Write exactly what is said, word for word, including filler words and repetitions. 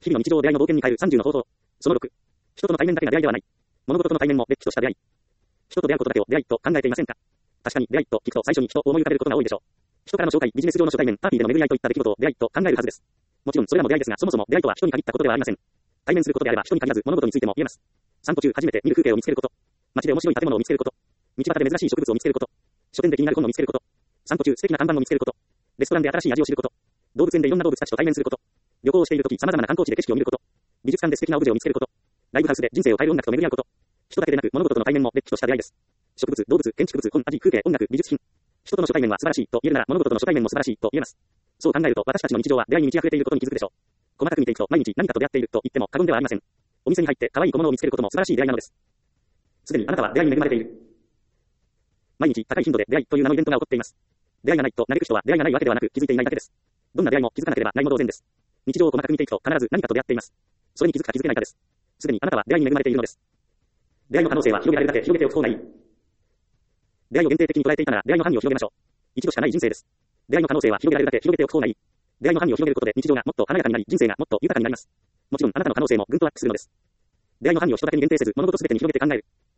日々の日常を出会いの冒険に変えるさんじゅうの方法。そのろく。人との対面だけが出会いではない。物事との対面もれっきとした出会い。人と出会うことだけを出会いと考えていませんか？確かに出会いと聞くと最初に人を思い浮かべることが多いでしょう。人からの紹介、ビジネス上の初対面、パーティーでの巡り合いといった出来事を出会いと考えるはずです。もちろんそれらも出会いですが、そもそも出会いとは人に限ったことではありません。対面することであれば人に限らず物事についても言えます。散歩中初めて見る風景を見つけること。街で面白い建物を見つけること。道端で珍しい植物を見つけること。書店で気になる本を見つけること。散歩中素敵な看板を見つけること。レストランで新しい味を知ること。動物園でいろんな動物たちと対面すること。旅行をしているとき様々な観光地で景色を見ること。美術館で素敵なオブジェを見つけること。ライブハウスで人生を変える音楽と巡り合うこと。人だけでなく物事との対面もれっきとした出会いです。植物、動物、建築物、本、味、風景、音楽、美術品。人との初対面は素晴らしいと言えるなら物事との初対面も素晴らしいと言えます。そう考えると私たちの日常は出会いに満ち溢れていることに気づくでしょう。細かく見ていくと毎日何かと出会っていると言っても過言ではありません。お店に入って可愛い小物を見つけることも素晴らしい出会いなのです。すでにあなたは出会いに恵まれている。毎日高い頻度で出会いという名のイベントが起こっています。出会いがないと嘆く人は出会いがないわけではなく気づいていないだけです。どんな出会いも気づかなければないも同然です。日常を細かく見ていくと必ず何かと出会っています。それに気づくか気づけないかです。すでにあなたは出会いに恵まれているのです。出会いの可能性は広げられるだけ広げておく方がいい。出会いを限定的に捉えていたなら出会いの範囲を広げましょう。一度しかない人生です。出会いの可能性は広げられるだけ広げておく方がいい。出会いの範囲を広げることで日常がもっと華やかになり人生がもっと豊かになります。もちろんあなたの可能性もぐんとアップするのです。出会いの範囲を人だけに限定せず物事すべてに広げて考える。